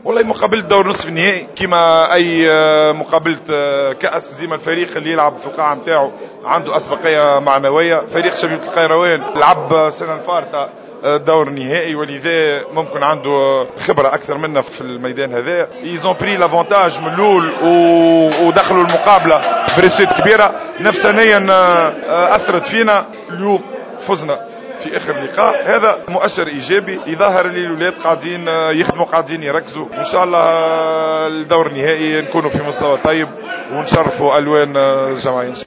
والله مقابلة دور نصف النهائي كما اي مقابلة كأس، ديما الفريق اللي يلعب في القاعة نتاعو عنده اسبقية معنوية. فريق شبيبة القيروان لعب السنة الفارطة دور نهائي، ولذا ممكن عنده خبرة أكثر منا في الميدان هذا. يزون بري لافونتاج من الأول ودخلوا المقابلة بريسيت كبيرة نفسانيا أثرت فينا. اليوم فزنا في اخر لقاء، هذا مؤشر ايجابي يظهر لي الولاد قاعدين يخدموا قاعدين يركزوا. ان شاء الله الدور النهائي نكونوا في مستوى طيب ونشرفوا الوان الجماعيه.